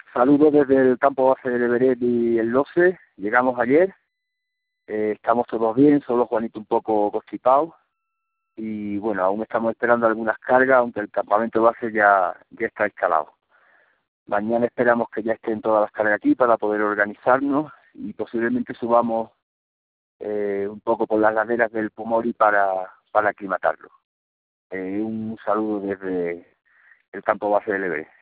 Saludos desde el campo base de Everett y el 12. Llegamos ayer. Estamos todos bien, solo Juanito un poco constipado. Y bueno, aún estamos esperando algunas cargas, aunque el campamento base ya está instalado. Mañana esperamos que ya estén todas las cargas aquí para poder organizarnos y posiblemente subamos un poco por las laderas del Pomori para aclimatarlo. Un saludo desde el campo base del Everett.